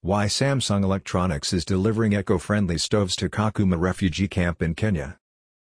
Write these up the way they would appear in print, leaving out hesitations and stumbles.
Why Samsung Electronics is delivering eco-friendly stoves to Kakuma refugee camp in Kenya.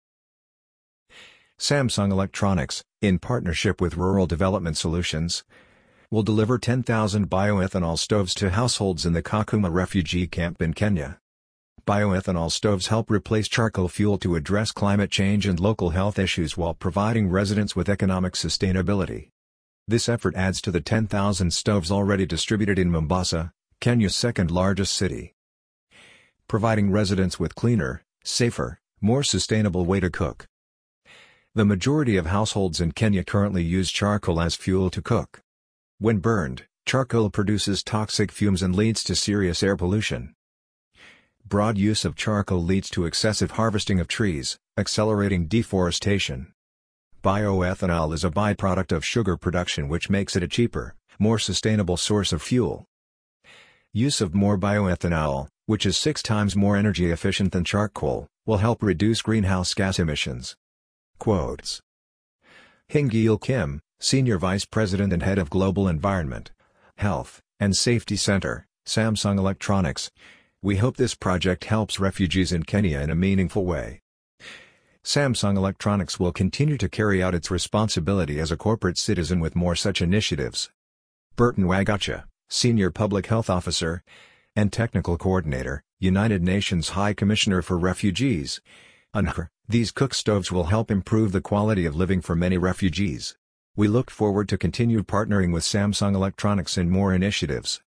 Samsung Electronics, in partnership with Rural Development Solutions, will deliver 10,000 bioethanol stoves to households in the Kakuma refugee camp in Kenya. Bioethanol stoves help replace charcoal fuel to address climate change and local health issues while providing residents with economic sustainability. This effort adds to the 10,000 stoves already distributed in Mombasa, Kenya's second-largest city. Providing residents with cleaner, safer, more sustainable way to cook. The majority of households in Kenya currently use charcoal as fuel to cook. When burned, charcoal produces toxic fumes and leads to serious air pollution. Broad use of charcoal leads to excessive harvesting of trees, accelerating deforestation. Bioethanol is a byproduct of sugar production, which makes it a cheaper, more sustainable source of fuel. Use of more bioethanol, which is 6 times more energy efficient than charcoal, will help reduce greenhouse gas emissions. Quotes. Hingil Kim, Senior Vice President and Head of Global Environment, Health, and Safety Center, Samsung Electronics. We hope this project helps refugees in Kenya in a meaningful way. Samsung Electronics will continue to carry out its responsibility as a corporate citizen with more such initiatives. Burton Wagacha, Senior Public Health Officer and Technical Coordinator, United Nations High Commissioner for Refugees. UNHCR. These cook stoves will help improve the quality of living for many refugees. We look forward to continued partnering with Samsung Electronics in more initiatives.